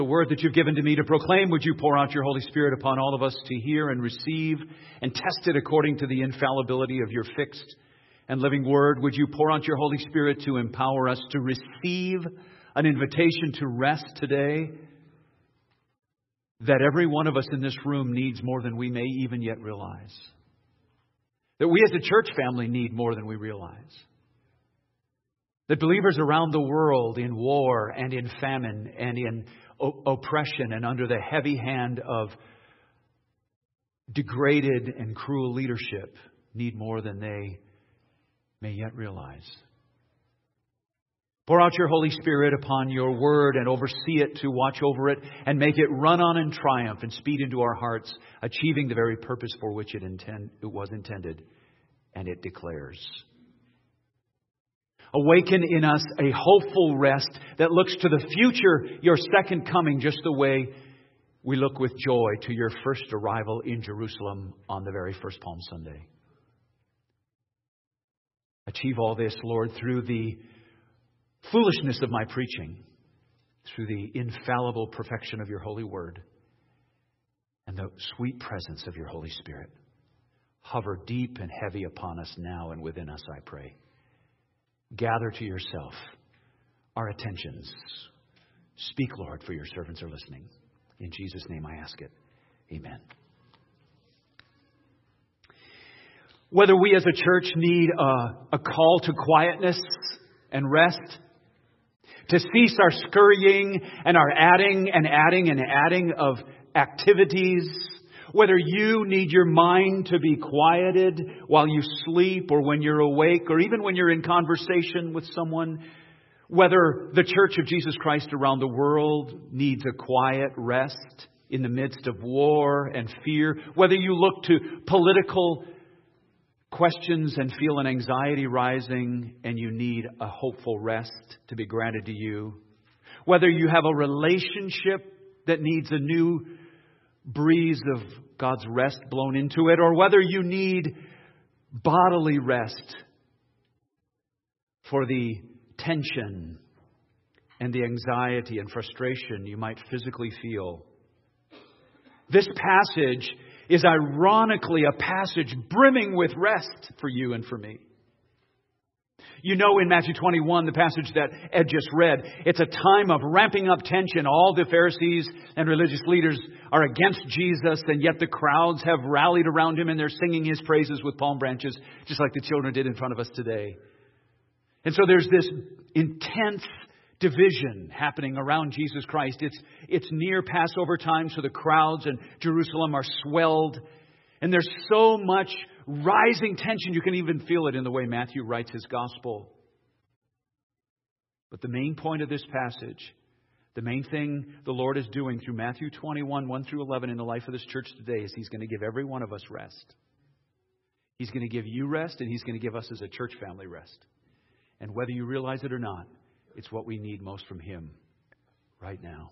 The word that you've given to me to proclaim, would you pour out your Holy Spirit upon all of us to hear and receive and test it according to the infallibility of your fixed and living word? Would you pour out your Holy Spirit to empower us to receive an invitation to rest today that every one of us in this room needs more than we may even yet realize? That we as a church family need more than we realize? That believers around the world in war and in famine and in oppression and under the heavy hand of degraded and cruel leadership need more than they may yet realize. Pour out your Holy Spirit upon your word and oversee it to watch over it and make it run on in triumph and speed into our hearts, achieving the very purpose for which it was intended, and it declares. Awaken in us a hopeful rest that looks to the future, your second coming, just the way we look with joy to your first arrival in Jerusalem on the very first Palm Sunday. Achieve all this, Lord, through the foolishness of my preaching, through the infallible perfection of your holy word, and the sweet presence of your Holy Spirit. Hover deep and heavy upon us now and within us, I pray. Gather to yourself our attentions. Speak, Lord, for your servants are listening. In Jesus' name I ask it. Amen. Whether we as a church need a call to quietness and rest, to cease our scurrying and our adding of activities, whether you need your mind to be quieted while you sleep or when you're awake or even when you're in conversation with someone, whether the Church of Jesus Christ around the world needs a quiet rest in the midst of war and fear, whether you look to political questions and feel an anxiety rising and you need a hopeful rest to be granted to you, whether you have a relationship that needs a new breeze of God's rest blown into it, or whether you need bodily rest for the tension and the anxiety and frustration you might physically feel. This passage is ironically a passage brimming with rest for you and for me. You know, in Matthew 21, the passage that Ed just read, it's a time of ramping up tension. All the Pharisees and religious leaders are against Jesus, and yet the crowds have rallied around him and they're singing his praises with palm branches, just like the children did in front of us today. And so there's this intense division happening around Jesus Christ. It's near Passover time, so the crowds in Jerusalem are swelled. And there's so much rising tension, you can even feel it in the way Matthew writes his gospel. But the main point of this passage, the main thing the Lord is doing through Matthew 21, 1 through 11 in the life of this church today is He's going to give every one of us rest. He's going to give you rest, and He's going to give us as a church family rest. And whether you realize it or not, it's what we need most from Him right now.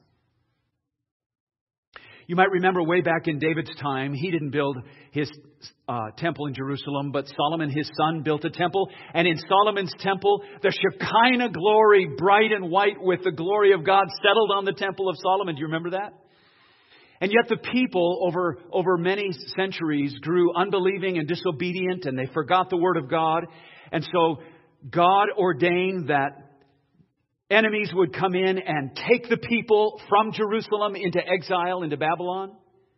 You might remember way back in David's time, he didn't build his temple in Jerusalem, but Solomon, his son, built a temple. And in Solomon's temple, the Shekinah glory, bright and white with the glory of God, settled on the temple of Solomon. Do you remember that? And yet the people over many centuries grew unbelieving and disobedient, and they forgot the word of God. And so God ordained that enemies would come in and take the people from Jerusalem into exile, into Babylon.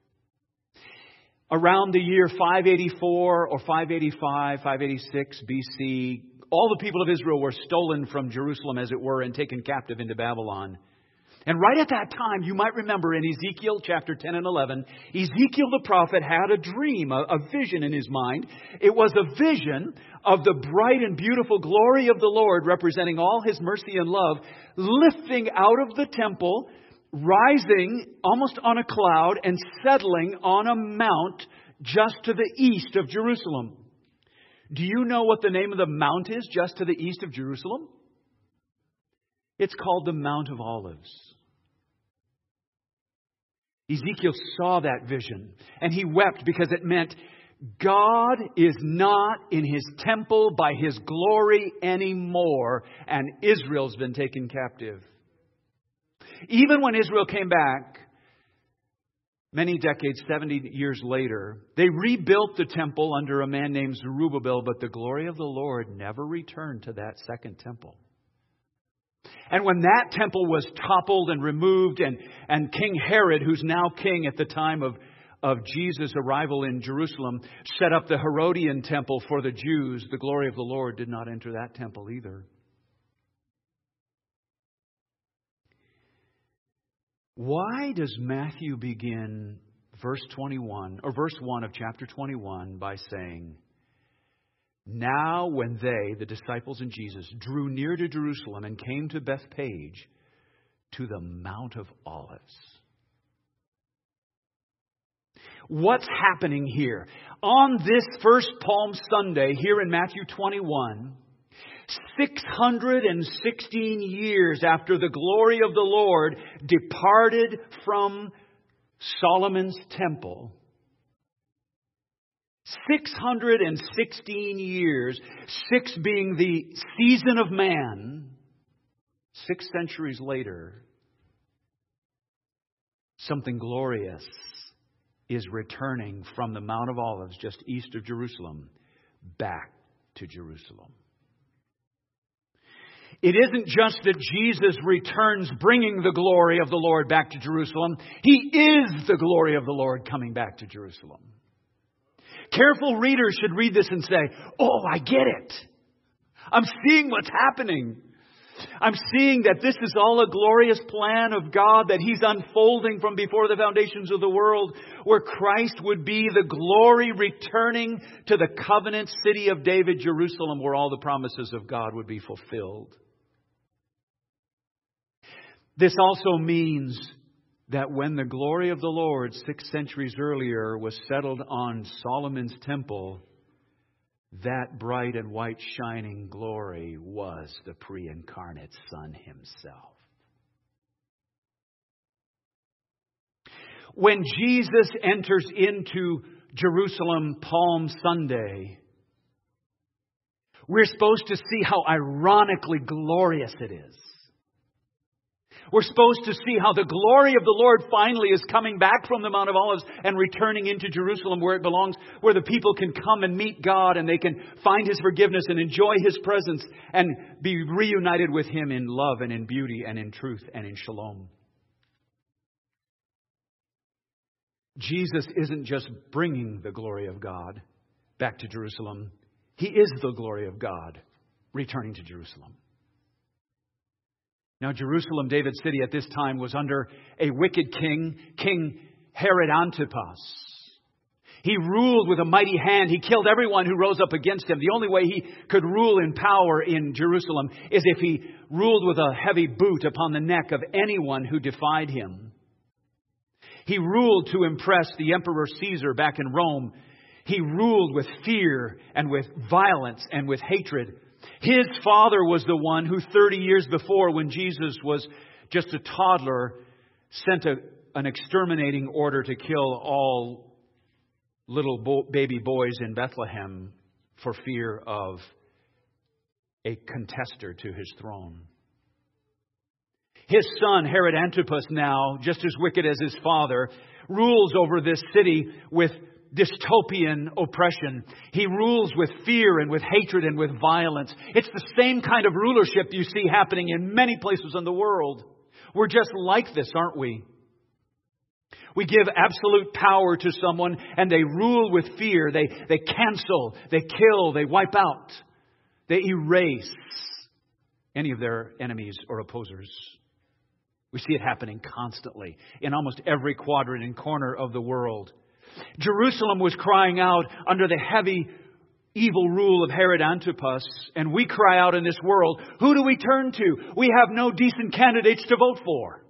Around the year 584 or 585, 586 BC, all the people of Israel were stolen from Jerusalem, as it were, and taken captive into Babylon. And right at that time, you might remember in Ezekiel chapter 10 and 11, Ezekiel the prophet had a dream, a vision in his mind. It was a vision of the bright and beautiful glory of the Lord, representing all His mercy and love, lifting out of the temple, rising almost on a cloud and settling on a mount just to the east of Jerusalem. Do you know what the name of the mount is just to the east of Jerusalem? It's called the Mount of Olives. Ezekiel saw that vision and he wept because it meant God is not in His temple by His glory anymore, and Israel's been taken captive. Even when Israel came back, many decades, 70 years later, they rebuilt the temple under a man named Zerubbabel, but the glory of the Lord never returned to that second temple. And when that temple was toppled and removed, and King Herod, who's now king at the time of Jesus' arrival in Jerusalem, set up the Herodian temple for the Jews, the glory of the Lord did not enter that temple either. Why does Matthew begin verse 21 or verse 1 of chapter 21 by saying, "Now when they, the disciples and Jesus, drew near to Jerusalem and came to Bethphage, to the Mount of Olives"? What's happening here? On this first Palm Sunday here in Matthew 21, 616 years after the glory of the Lord departed from Solomon's temple, 616 years, 6 being the season of man, 6 centuries later, something glorious is returning from the Mount of Olives just east of Jerusalem back to Jerusalem. It isn't just that Jesus returns bringing the glory of the Lord back to Jerusalem. He is the glory of the Lord coming back to Jerusalem. Careful readers should read this and say, "Oh, I get it. I'm seeing what's happening. I'm seeing that this is all a glorious plan of God that He's unfolding from before the foundations of the world, where Christ would be the glory returning to the covenant city of David, Jerusalem, where all the promises of God would be fulfilled." This also means that when the glory of the Lord 6 centuries earlier was settled on Solomon's temple, that bright and white shining glory was the pre-incarnate Son Himself. When Jesus enters into Jerusalem Palm Sunday, we're supposed to see how ironically glorious it is. We're supposed to see how the glory of the Lord finally is coming back from the Mount of Olives and returning into Jerusalem where it belongs, where the people can come and meet God and they can find His forgiveness and enjoy His presence and be reunited with Him in love and in beauty and in truth and in shalom. Jesus isn't just bringing the glory of God back to Jerusalem. He is the glory of God returning to Jerusalem. Now, Jerusalem, David's city at this time, was under a wicked king, King Herod Antipas. He ruled with a mighty hand. He killed everyone who rose up against him. The only way he could rule in power in Jerusalem is if he ruled with a heavy boot upon the neck of anyone who defied him. He ruled to impress the Emperor Caesar back in Rome. He ruled with fear and with violence and with hatred. His father was the one who 30 years before, when Jesus was just a toddler, sent an exterminating order to kill all little baby boys in Bethlehem for fear of a contester to his throne. His son, Herod Antipas, now, just as wicked as his father, rules over this city with dystopian oppression. He rules with fear and with hatred and with violence. It's the same kind of rulership you see happening in many places in the world. We're just like this, aren't we? We give absolute power to someone and they rule with fear. They cancel, they kill, they wipe out, they erase any of their enemies or opposers. We see it happening constantly in almost every quadrant and corner of the world. Jerusalem was crying out under the heavy, evil rule of Herod Antipas. And we cry out in this world, who do we turn to? We have no decent candidates to vote for.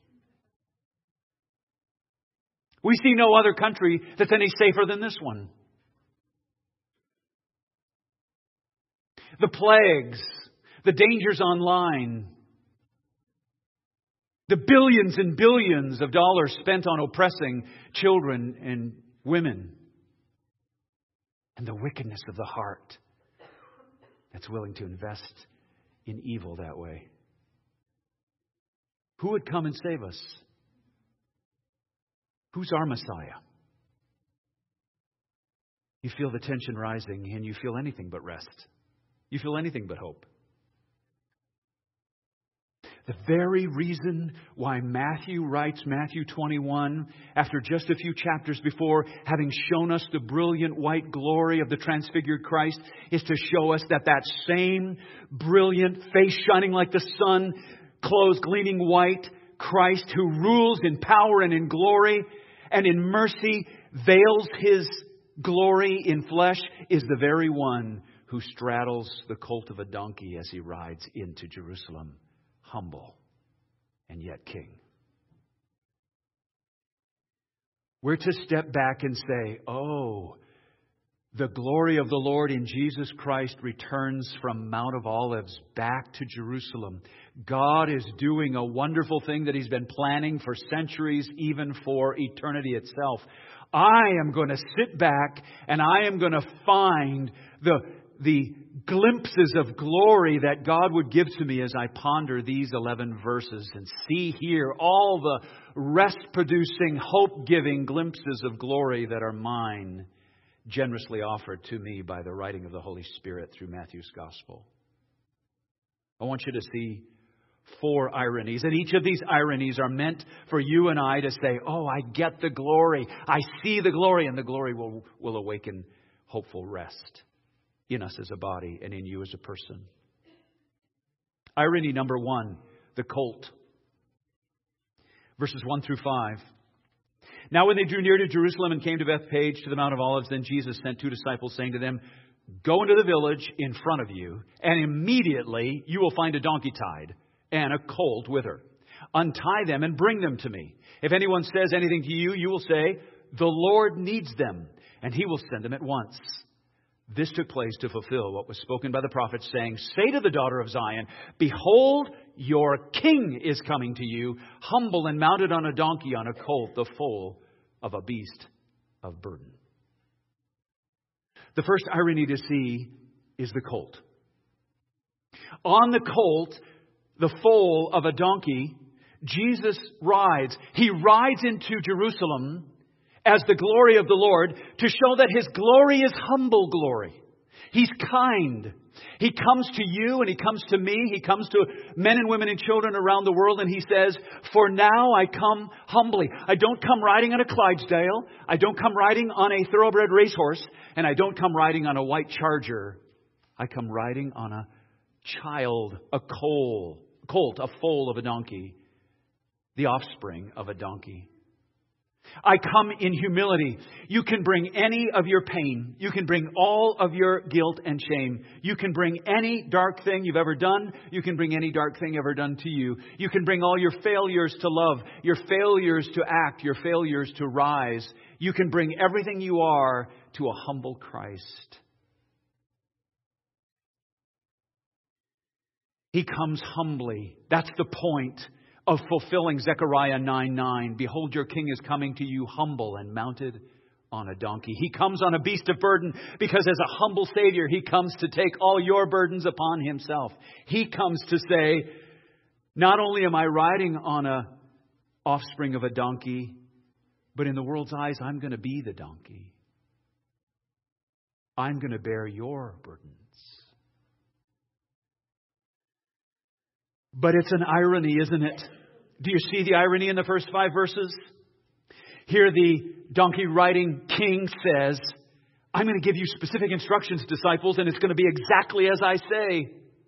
We see no other country that's any safer than this one. The plagues, the dangers online, the billions and billions of dollars spent on oppressing children and women. And the wickedness of the heart that's willing to invest in evil that way. Who would come and save us? Who's our Messiah? You feel the tension rising and you feel anything but rest. You feel anything but hope. The very reason why Matthew writes Matthew 21, after just a few chapters before, having shown us the brilliant white glory of the transfigured Christ, is to show us that that same brilliant, face shining like the sun, clothes gleaming white, Christ who rules in power and in glory and in mercy, veils His glory in flesh, is the very one who straddles the colt of a donkey as He rides into Jerusalem. Humble and yet king. We're to step back and say, oh, the glory of the Lord in Jesus Christ returns from Mount of Olives back to Jerusalem. God is doing a wonderful thing that He's been planning for centuries, even for eternity itself. I am going to sit back and I am going to find the glimpses of glory that God would give to me as I ponder these 11 verses and see here all the rest-producing, hope-giving glimpses of glory that are mine, generously offered to me by the writing of the Holy Spirit through Matthew's Gospel. I want you to see 4 ironies, and each of these ironies are meant for you and I to say, oh, I get the glory. I see the glory, and the glory will awaken hopeful rest in us as a body and in you as a person. Irony number 1, the colt. Verses 1 through 5. Now when they drew near to Jerusalem and came to Bethphage to the Mount of Olives, then Jesus sent 2 disciples, saying to them, go into the village in front of you, and immediately you will find a donkey tied and a colt with her. Untie them and bring them to me. If anyone says anything to you, you will say, the Lord needs them, and He will send them at once. This took place to fulfill what was spoken by the prophet, saying, say to the daughter of Zion, behold, your king is coming to you, humble and mounted on a donkey, on a colt, the foal of a beast of burden. The first irony to see is the colt. On the colt, the foal of a donkey, Jesus rides. He rides into Jerusalem as the glory of the Lord, to show that His glory is humble glory. He's kind. He comes to you and He comes to me. He comes to men and women and children around the world, and He says, for now I come humbly. I don't come riding on a Clydesdale. I don't come riding on a thoroughbred racehorse. And I don't come riding on a white charger. I come riding on a child, a colt, a foal of a donkey, the offspring of a donkey. I come in humility. You can bring any of your pain. You can bring all of your guilt and shame. You can bring any dark thing you've ever done. You can bring any dark thing ever done to you. You can bring all your failures to love, your failures to act, your failures to rise. You can bring everything you are to a humble Christ. He comes humbly. That's the point of fulfilling Zechariah 9:9. Behold, your king is coming to you humble and mounted on a donkey. He comes on a beast of burden because as a humble Savior, He comes to take all your burdens upon Himself. He comes to say, not only am I riding on a offspring of a donkey, but in the world's eyes, I'm going to be the donkey. I'm going to bear your burdens. But it's an irony, isn't it? Do you see the irony in the first 5 verses? Here the donkey riding king says, I'm going to give you specific instructions, disciples, and it's going to be exactly as I say.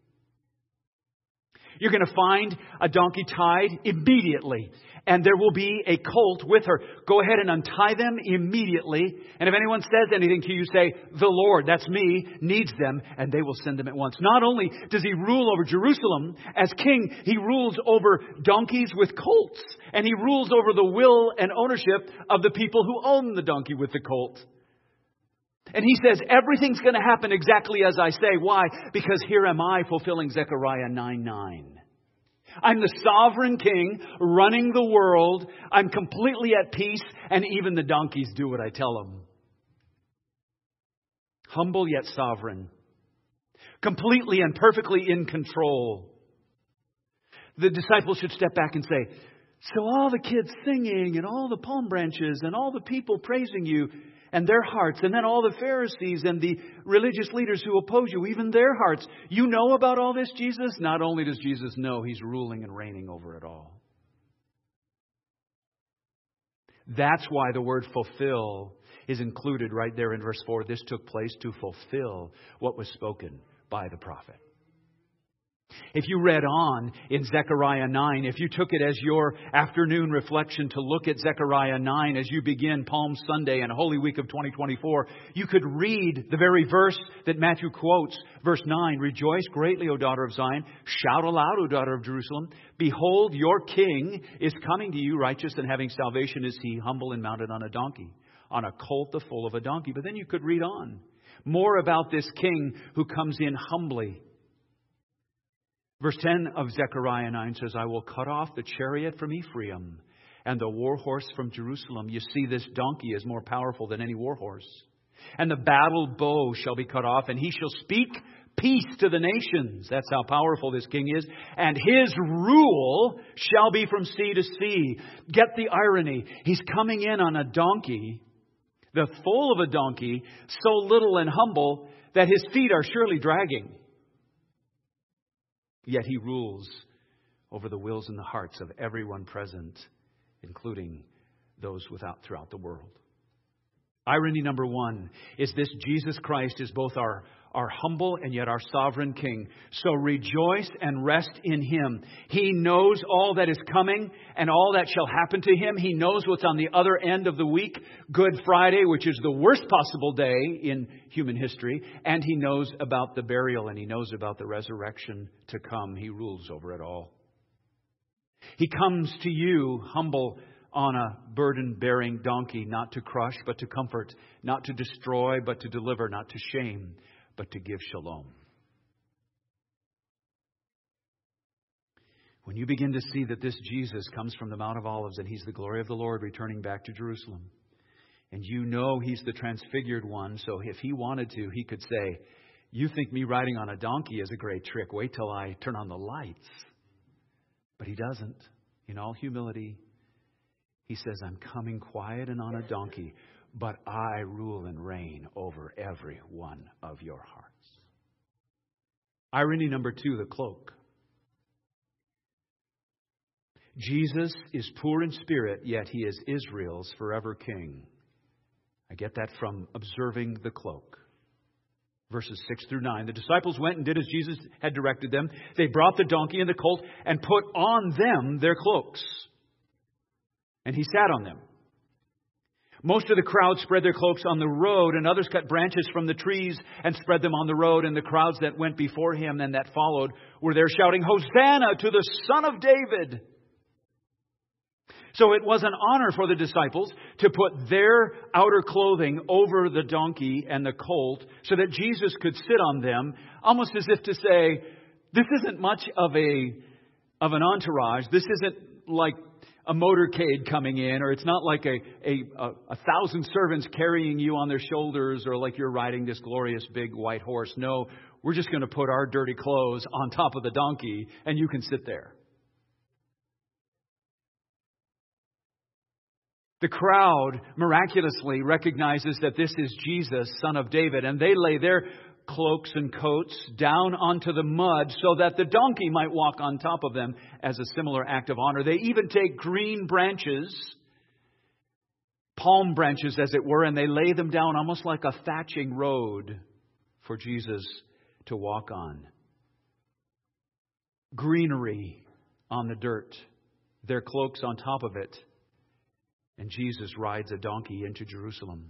You're going to find a donkey tied immediately, and there will be a colt with her. Go ahead and untie them immediately. And if anyone says anything to you, say, the Lord, that's me, needs them, and they will send them at once. Not only does He rule over Jerusalem as king, He rules over donkeys with colts. And He rules over the will and ownership of the people who own the donkey with the colt. And He says, everything's going to happen exactly as I say. Why? Because here am I fulfilling Zechariah 9:9. I'm the sovereign king running the world. I'm completely at peace, and even the donkeys do what I tell them. Humble yet sovereign. Completely and perfectly in control. The disciples should step back and say, so all the kids singing and all the palm branches and all the people praising you and their hearts, and then all the Pharisees and the religious leaders who oppose you, even their hearts. You know about all this, Jesus? Not only does Jesus know, He's ruling and reigning over it all. That's why the word fulfill is included right there in verse 4. This took place to fulfill what was spoken by the prophet. If you read on in Zechariah 9, if you took it as your afternoon reflection to look at Zechariah 9 as you begin Palm Sunday and Holy Week of 2024, you could read the very verse that Matthew quotes, verse 9, Rejoice greatly, O daughter of Zion. Shout aloud, O daughter of Jerusalem. Behold, your king is coming to you, righteous and having salvation is He, humble and mounted on a donkey, on a colt the foal of a donkey. But then you could read on more about this king who comes in humbly. Verse 10 of Zechariah 9 says, I will cut off the chariot from Ephraim and the war horse from Jerusalem. You see, this donkey is more powerful than any war horse. And the battle bow shall be cut off, and he shall speak peace to the nations. That's how powerful this king is. And his rule shall be from sea to sea. Get the irony. He's coming in on a donkey, the foal of a donkey, so little and humble that his feet are surely dragging. Yet He rules over the wills and the hearts of everyone present, including those throughout the world. Irony number one is this: Jesus Christ is both our humble and yet our sovereign King. So rejoice and rest in Him. He knows all that is coming and all that shall happen to Him. He knows what's on the other end of the week, Good Friday, which is the worst possible day in human history. And He knows about the burial, and He knows about the resurrection to come. He rules over it all. He comes to you humble on a burden-bearing donkey, not to crush, but to comfort, not to destroy, but to deliver, not to shame, but to give shalom. When you begin to see that this Jesus comes from the Mount of Olives and He's the glory of the Lord returning back to Jerusalem, and you know He's the transfigured one, so if He wanted to, He could say, you think me riding on a donkey is a great trick. Wait till I turn on the lights. But He doesn't. In all humility, He says, I'm coming quiet and on a donkey, but I rule and reign over every one of your hearts. Irony number two, the cloak. Jesus is poor in spirit, yet He is Israel's forever king. I get that from observing the cloak. Verses 6 through 9. The disciples went and did as Jesus had directed them. They brought the donkey and the colt and put on them their cloaks. And He sat on them. Most of the crowd spread their cloaks on the road, and others cut branches from the trees and spread them on the road. And the crowds that went before Him and that followed were there shouting, Hosanna to the Son of David. So it was an honor for the disciples to put their outer clothing over the donkey and the colt so that Jesus could sit on them, almost as if to say, this isn't much of an entourage. This isn't like a motorcade coming in, or it's not like a thousand servants carrying you on their shoulders, or like you're riding this glorious big white horse. No, we're just going to put our dirty clothes on top of the donkey and you can sit there. The crowd miraculously recognizes that this is Jesus, Son of David, and they lay their cloaks and coats down onto the mud so that the donkey might walk on top of them as a similar act of honor. They even take green branches, palm branches as it were, and they lay them down almost like a thatching road for Jesus to walk on. Greenery on the dirt, their cloaks on top of it, and Jesus rides a donkey into Jerusalem.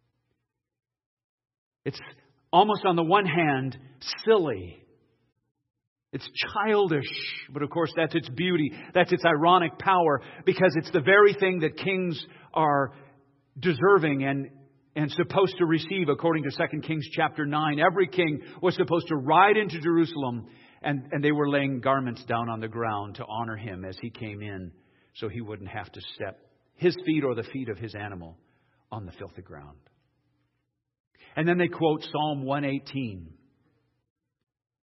It's almost on the one hand silly. It's childish. But of course that's its beauty. That's its ironic power. Because it's the very thing that kings are deserving and supposed to receive according to 2 Kings chapter 9. Every king was supposed to ride into Jerusalem. And they were laying garments down on the ground to honor him as he came in. So he wouldn't have to step his feet or the feet of his animal on the filthy ground. And then they quote Psalm 118.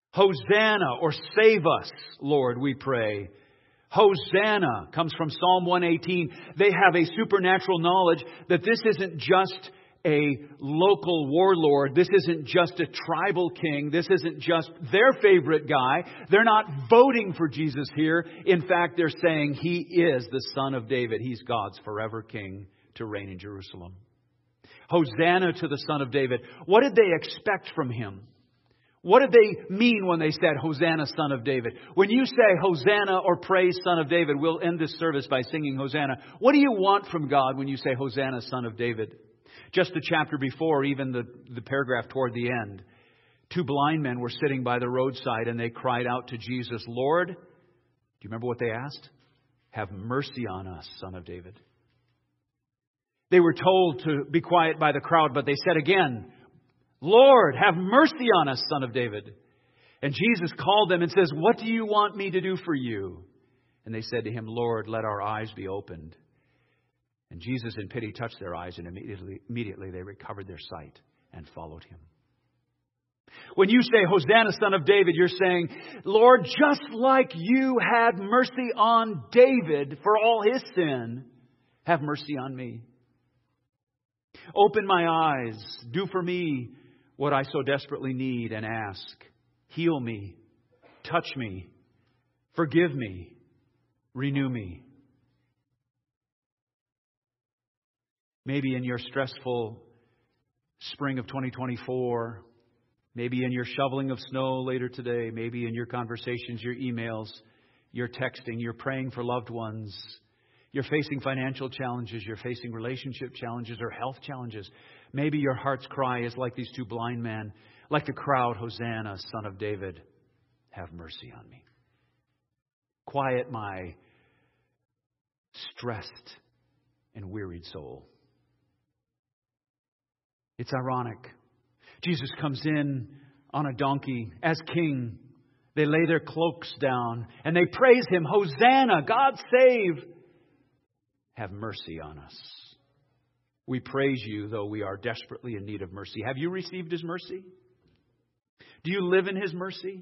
Hosanna, or save us, Lord, we pray. Hosanna comes from Psalm 118. They have a supernatural knowledge that this isn't just a local warlord. This isn't just a tribal king. This isn't just their favorite guy. They're not voting for Jesus here. In fact, they're saying He is the Son of David. He's God's forever king to reign in Jerusalem. Hosanna to the Son of David. What did they expect from Him? What did they mean when they said, Hosanna, Son of David? When you say Hosanna or praise Son of David, we'll end this service by singing Hosanna. What do you want from God when you say Hosanna, Son of David? Just the chapter before, even the paragraph toward the end, 2 blind men were sitting by the roadside and they cried out to Jesus, Lord, do you remember what they asked? Have mercy on us, Son of David. They were told to be quiet by the crowd, but they said again, Lord, have mercy on us, Son of David. And Jesus called them and says, what do you want me to do for you? And they said to Him, Lord, let our eyes be opened. And Jesus in pity touched their eyes, and immediately they recovered their sight and followed Him. When you say, Hosanna, Son of David, you're saying, Lord, just like you had mercy on David for all his sin, have mercy on me. Open my eyes. Do for me what I so desperately need and ask. Heal me. Touch me. Forgive me. Renew me. Maybe in your stressful spring of 2024, maybe in your shoveling of snow later today, maybe in your conversations, your emails, your texting, you're praying for loved ones. You're facing financial challenges, you're facing relationship challenges or health challenges. Maybe your heart's cry is like these 2 blind men, like the crowd, Hosanna, Son of David, have mercy on me. Quiet my stressed and wearied soul. It's ironic. Jesus comes in on a donkey as king. They lay their cloaks down and they praise Him. Hosanna, God save. Have mercy on us. We praise You, though we are desperately in need of mercy. Have you received His mercy? Do you live in His mercy?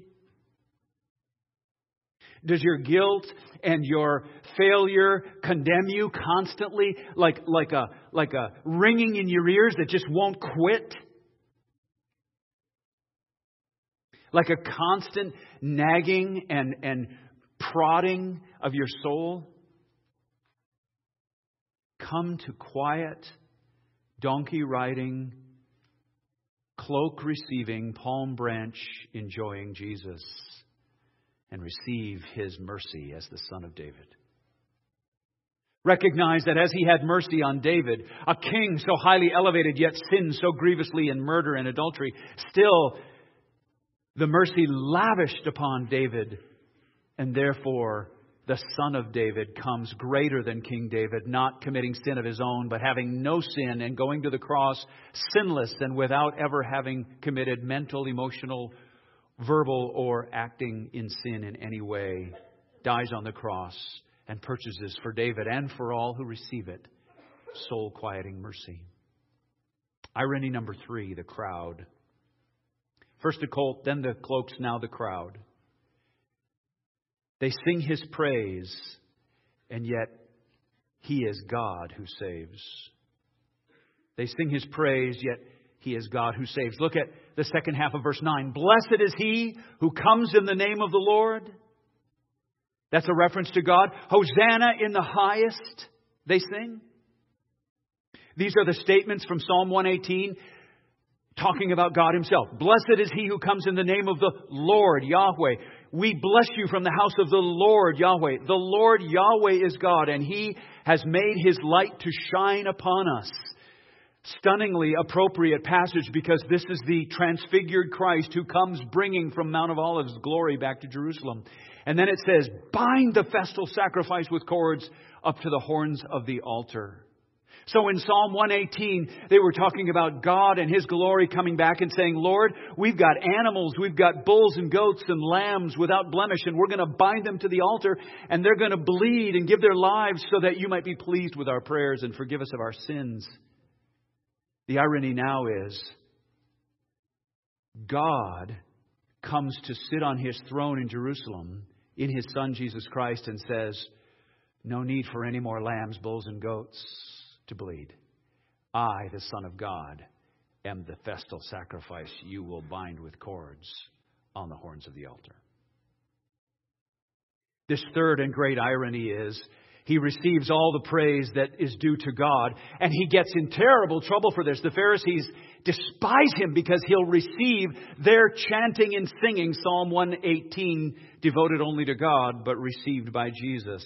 Does your guilt and your failure condemn you constantly like a ringing in your ears that just won't quit? Like a constant nagging and prodding of your soul? Come to quiet, donkey riding, cloak receiving, palm branch enjoying Jesus and receive His mercy as the Son of David. Recognize that as He had mercy on David, a king so highly elevated yet sinned so grievously in murder and adultery, still the mercy lavished upon David, and therefore the Son of David comes greater than King David, not committing sin of His own, but having no sin and going to the cross sinless and without ever having committed mental, emotional, verbal, or acting in sin in any way, dies on the cross and purchases for David and for all who receive it soul-quieting mercy. Irony number 3, the crowd. First the colt, then the cloaks, now the crowd. They sing His praise, and yet He is God who saves. They sing His praise, yet He is God who saves. Look at the second half of verse 9. Blessed is he who comes in the name of the Lord. That's a reference to God. Hosanna in the highest, they sing. These are the statements from Psalm 118 talking about God Himself. Blessed is he who comes in the name of the Lord, Yahweh. We bless you from the house of the Lord, Yahweh. The Lord, Yahweh, is God, and He has made His light to shine upon us. Stunningly appropriate passage, because this is the transfigured Christ who comes bringing from Mount of Olives glory back to Jerusalem. And then it says, bind the festal sacrifice with cords up to the horns of the altar. So in Psalm 118, they were talking about God and His glory coming back and saying, Lord, we've got animals, we've got bulls and goats and lambs without blemish, and we're going to bind them to the altar, and they're going to bleed and give their lives so that you might be pleased with our prayers and forgive us of our sins. The irony now is, God comes to sit on His throne in Jerusalem in His Son Jesus Christ and says, no need for any more lambs, bulls, and goats to bleed. I, the Son of God, am the festal sacrifice you will bind with cords on the horns of the altar. This third and great irony is He receives all the praise that is due to God, and He gets in terrible trouble for this. The Pharisees despise Him because He'll receive their chanting and singing Psalm 118, devoted only to God, but received by Jesus.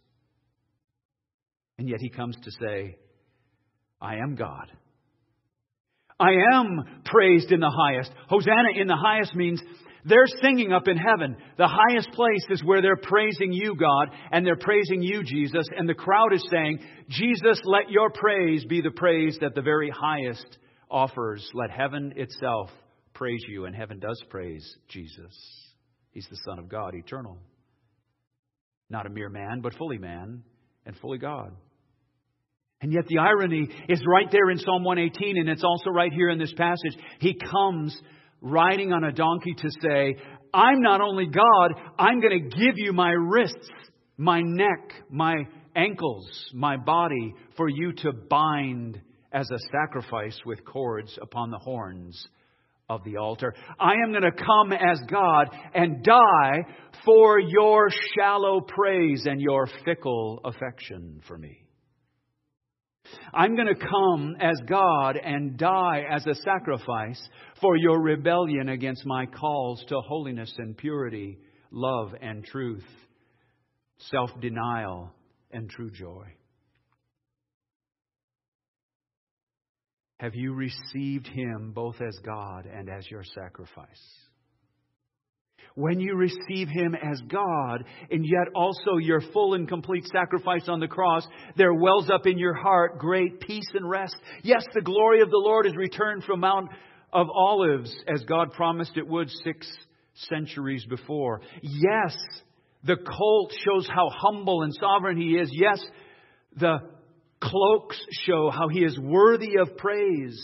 And yet He comes to say, I am God. I am praised in the highest. Hosanna in the highest means they're singing up in heaven. The highest place is where they're praising you, God, and they're praising you, Jesus. And the crowd is saying, Jesus, let your praise be the praise that the very highest offers. Let heaven itself praise you. And heaven does praise Jesus. He's the Son of God, eternal. Not a mere man, but fully man and fully God. And yet the irony is right there in Psalm 118, and it's also right here in this passage. He comes riding on a donkey to say, I'm not only God, I'm going to give you my wrists, my neck, my ankles, my body for you to bind as a sacrifice with cords upon the horns of the altar. I am going to come as God and die for your shallow praise and your fickle affection for me. I'm going to come as God and die as a sacrifice for your rebellion against my calls to holiness and purity, love and truth, self-denial and true joy. Have you received Him both as God and as your sacrifice? When you receive Him as God, and yet also your full and complete sacrifice on the cross, there wells up in your heart great peace and rest. Yes, the glory of the Lord is returned from Mount of Olives, as God promised it would 6 centuries before. Yes, the colt shows how humble and sovereign He is. Yes, the cloaks show how He is worthy of praise.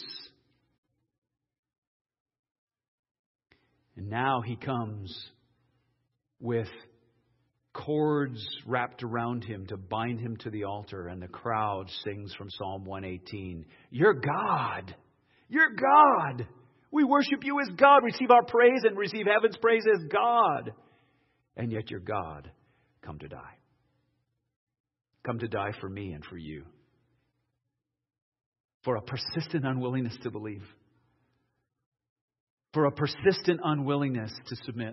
And now He comes with cords wrapped around Him to bind Him to the altar. And the crowd sings from Psalm 118, You're God. You're God. We worship you as God. Receive our praise and receive heaven's praise as God. And yet you're God, come to die. Come to die for me and for you. For a persistent unwillingness to believe. For a persistent unwillingness to submit.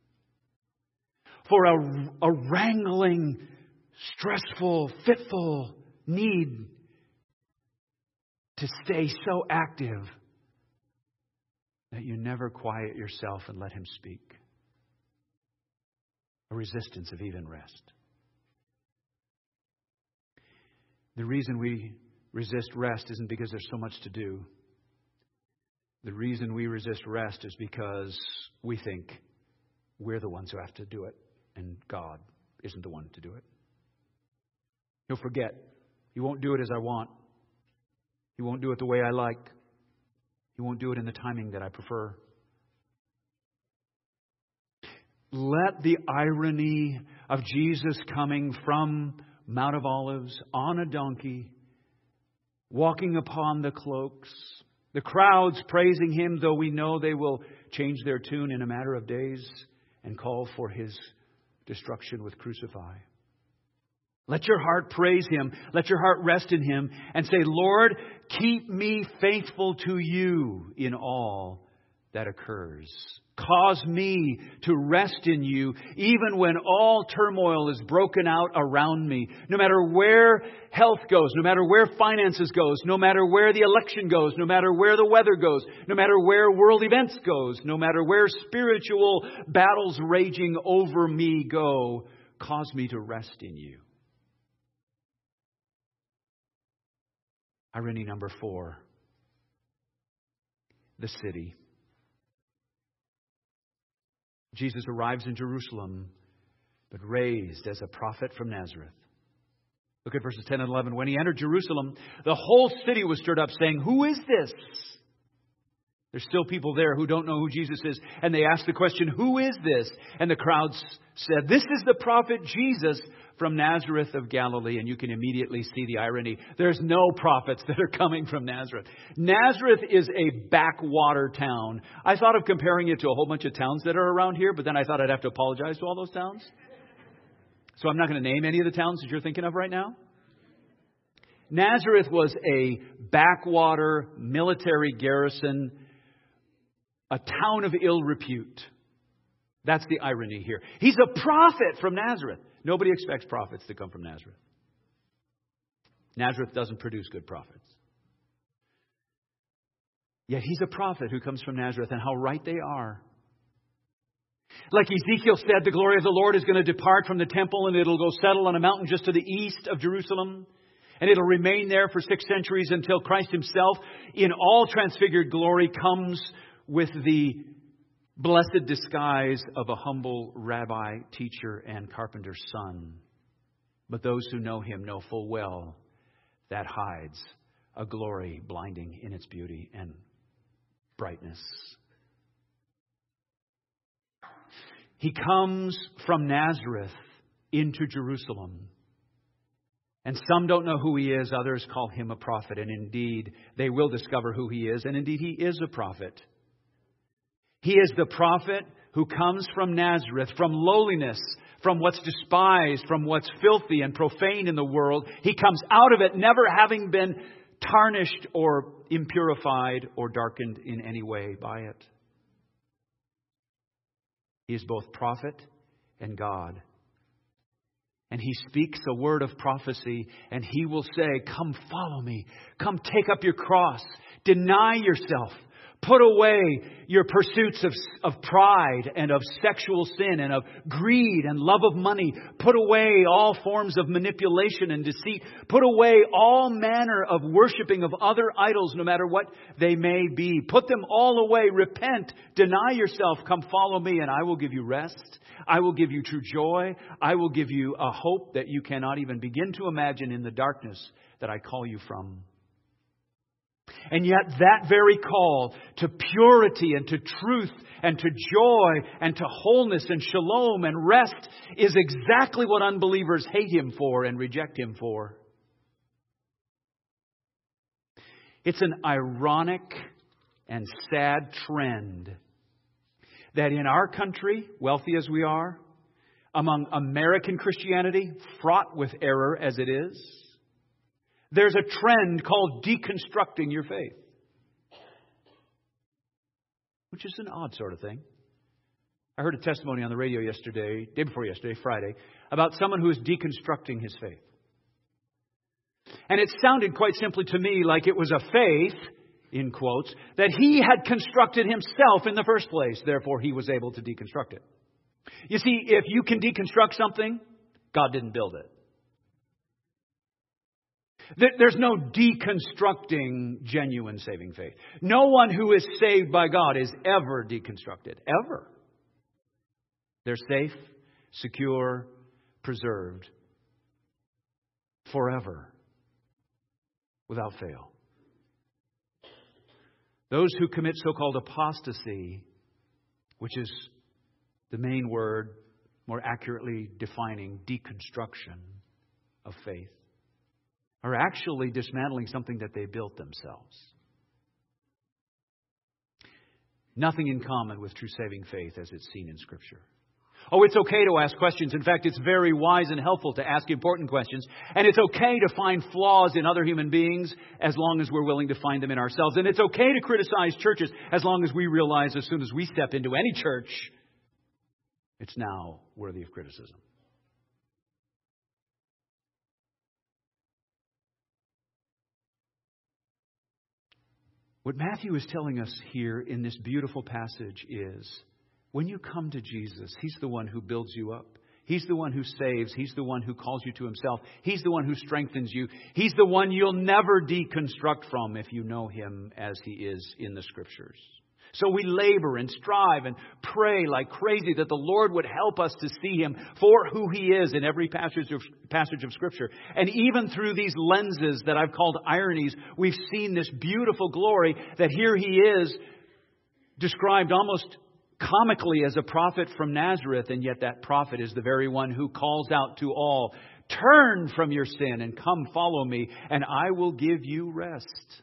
For a wrangling, stressful, fitful need to stay so active that you never quiet yourself and let Him speak. A resistance of even rest. The reason we resist rest isn't because there's so much to do. The reason we resist rest is because we think we're the ones who have to do it, and God isn't the one to do it. He'll forget. He won't do it as I want. He won't do it the way I like. He won't do it in the timing that I prefer. Let the irony of Jesus coming from Mount of Olives on a donkey, walking upon the cloaks, the crowds praising Him, though we know they will change their tune in a matter of days and call for His destruction with crucify. Let your heart praise Him. Let your heart rest in Him and say, Lord, keep me faithful to you in all that occurs. Cause me to rest in you even when all turmoil is broken out around me. No matter where health goes, no matter where finances goes, no matter where the election goes, no matter where the weather goes, no matter where world events goes, no matter where spiritual battles raging over me go, cause me to rest in you. Irony number 4. The city. Jesus arrives in Jerusalem, but raised as a prophet from Nazareth. Look at verses 10 and 11. When He entered Jerusalem, the whole city was stirred up, saying, Who is this? There's still people there who don't know who Jesus is. And they ask the question, who is this? And the crowds said, this is the prophet Jesus from Nazareth of Galilee. And you can immediately see the irony. There's no prophets that are coming from Nazareth. Nazareth is a backwater town. I thought of comparing it to a whole bunch of towns that are around here, but then I thought I'd have to apologize to all those towns. So I'm not going to name any of the towns that you're thinking of right now. Nazareth was a backwater military garrison, a town of ill repute. That's the irony here. He's a prophet from Nazareth. Nobody expects prophets to come from Nazareth. Nazareth doesn't produce good prophets. Yet he's a prophet who comes from Nazareth, and how right they are. Like Ezekiel said, the glory of the Lord is going to depart from the temple, and it'll go settle on a mountain just to the east of Jerusalem. And it'll remain there for 6 centuries until Christ himself, in all transfigured glory, comes with the blessed disguise of a humble rabbi, teacher, and carpenter's son. But those who know him know full well that hides a glory blinding in its beauty and brightness. He comes from Nazareth into Jerusalem. And some don't know who he is. Others call him a prophet. And indeed, they will discover who he is. And indeed, he is a prophet. He is the prophet who comes from Nazareth, from lowliness, from what's despised, from what's filthy and profane in the world. He comes out of it, never having been tarnished or impurified or darkened in any way by it. He is both prophet and God. And he speaks a word of prophecy, and he will say, come follow me. Come take up your cross. Deny yourself. Put away your pursuits of pride and of sexual sin and of greed and love of money. Put away all forms of manipulation and deceit. Put away all manner of worshiping of other idols, no matter what they may be. Put them all away. Repent. Deny yourself. Come follow me, and I will give you rest. I will give you true joy. I will give you a hope that you cannot even begin to imagine in the darkness that I call you from. And yet that very call to purity and to truth and to joy and to wholeness and shalom and rest is exactly what unbelievers hate him for and reject him for. It's an ironic and sad trend that in our country, wealthy as we are, among American Christianity, fraught with error as it is, there's a trend called deconstructing your faith. Which is an odd sort of thing. I heard a testimony on the radio day before yesterday, Friday, about someone who is deconstructing his faith. And it sounded quite simply to me like it was a faith, in quotes, that he had constructed himself in the first place. Therefore, he was able to deconstruct it. You see, if you can deconstruct something, God didn't build it. There's no deconstructing genuine saving faith. No one who is saved by God is ever deconstructed. Ever. They're safe, secure, preserved. Forever. Without fail. Those who commit so-called apostasy, which is the main word more accurately defining deconstruction of faith, are actually dismantling something that they built themselves. Nothing in common with true saving faith as it's seen in Scripture. Oh, it's okay to ask questions. In fact, it's very wise and helpful to ask important questions. And it's okay to find flaws in other human beings as long as we're willing to find them in ourselves. And it's okay to criticize churches as long as we realize as soon as we step into any church, it's now worthy of criticism. What Matthew is telling us here in this beautiful passage is, when you come to Jesus, He's the one who builds you up. He's the one who saves. He's the one who calls you to Himself. He's the one who strengthens you. He's the one you'll never deconstruct from if you know Him as He is in the Scriptures. So we labor and strive and pray like crazy that the Lord would help us to see Him for who He is in every passage of Scripture. And even through these lenses that I've called ironies, we've seen this beautiful glory that here He is described almost comically as a prophet from Nazareth, and yet that prophet is the very one who calls out to all, "Turn from your sin and come follow me, and I will give you rest."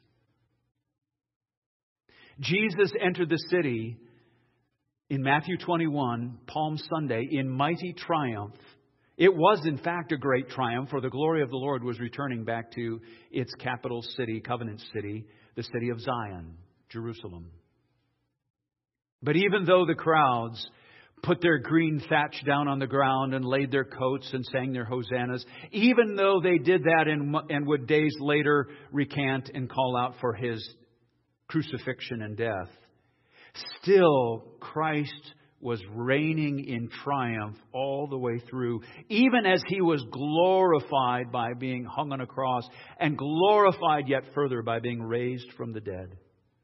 Jesus entered the city in Matthew 21, Palm Sunday, in mighty triumph. It was, in fact, a great triumph, for the glory of the Lord was returning back to its capital city, covenant city, the city of Zion, Jerusalem. But even though the crowds put their green thatch down on the ground and laid their coats and sang their hosannas, even though they did that and would days later recant and call out for His crucifixion and death, still Christ was reigning in triumph all the way through, even as He was glorified by being hung on a cross and glorified yet further by being raised from the dead.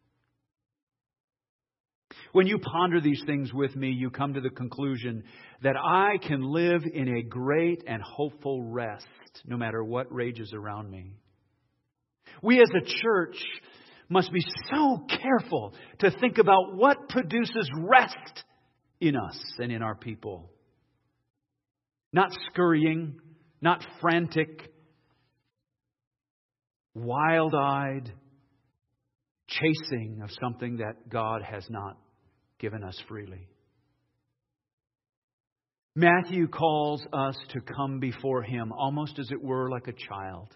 When you ponder these things with me, you come to the conclusion that I can live in a great and hopeful rest no matter what rages around me. We as a church must be so careful to think about what produces rest in us and in our people. Not scurrying, not frantic, wild-eyed chasing of something that God has not given us freely. Matthew calls us to come before Him almost as it were like a child.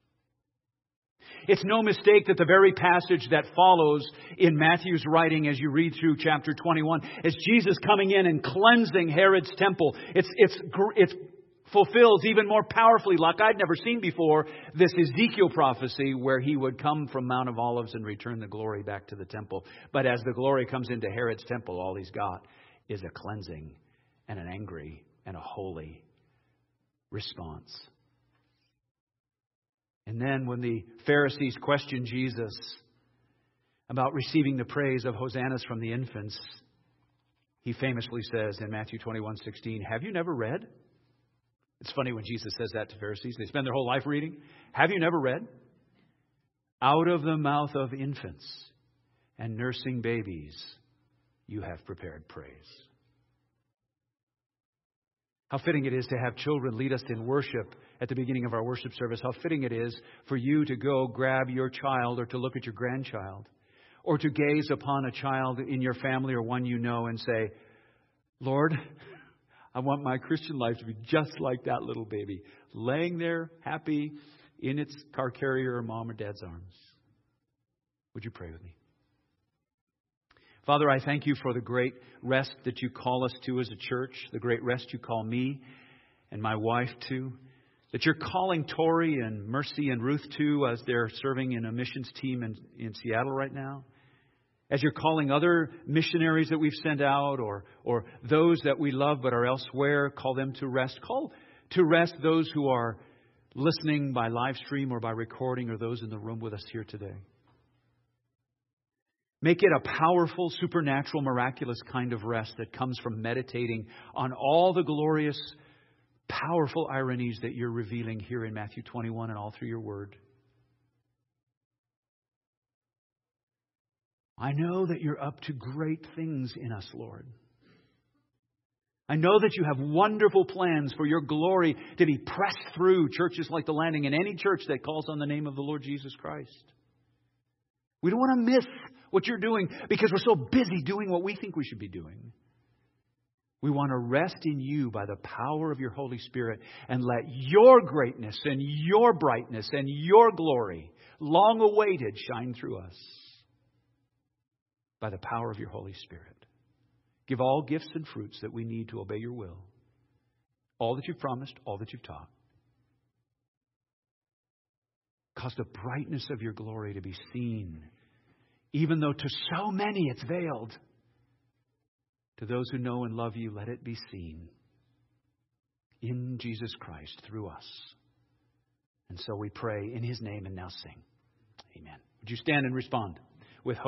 It's no mistake that the very passage that follows in Matthew's writing as you read through chapter 21 is Jesus coming in and cleansing Herod's temple. It fulfills even more powerfully, like I'd never seen before, this Ezekiel prophecy where He would come from Mount of Olives and return the glory back to the temple. But as the glory comes into Herod's temple, all he's got is a cleansing and an angry and a holy response. And then when the Pharisees questioned Jesus about receiving the praise of hosannas from the infants, He famously says in Matthew 21:16, "Have you never read?" It's funny when Jesus says that to Pharisees. They spend their whole life reading. "Have you never read? Out of the mouth of infants and nursing babies, you have prepared praise." How fitting it is to have children lead us in worship at the beginning of our worship service. How fitting it is for you to go grab your child or to look at your grandchild or to gaze upon a child in your family or one you know and say, "Lord, I want my Christian life to be just like that little baby, laying there happy in its car carrier or mom or dad's arms." Would you pray with me? Father, I thank You for the great rest that You call us to as a church, the great rest You call me and my wife to, that You're calling Tori and Mercy and Ruth to as they're serving in a missions team in Seattle right now. As You're calling other missionaries that we've sent out or those that we love but are elsewhere, call them to rest. Call to rest those who are listening by live stream or by recording or those in the room with us here today. Make it a powerful, supernatural, miraculous kind of rest that comes from meditating on all the glorious, powerful ironies that You're revealing here in Matthew 21 and all through Your Word. I know that You're up to great things in us, Lord. I know that You have wonderful plans for Your glory to be pressed through churches like The Landing and any church that calls on the name of the Lord Jesus Christ. We don't want to miss what You're doing because we're so busy doing what we think we should be doing. We want to rest in You by the power of Your Holy Spirit and let Your greatness and Your brightness and Your glory, long awaited, shine through us by the power of Your Holy Spirit. Give all gifts and fruits that we need to obey Your will. All that You've promised, all that You've taught. Cause the brightness of Your glory to be seen, even though to so many it's veiled. To those who know and love You, let it be seen in Jesus Christ through us. And so we pray in His name and now sing. Amen. Would you stand and respond with hope?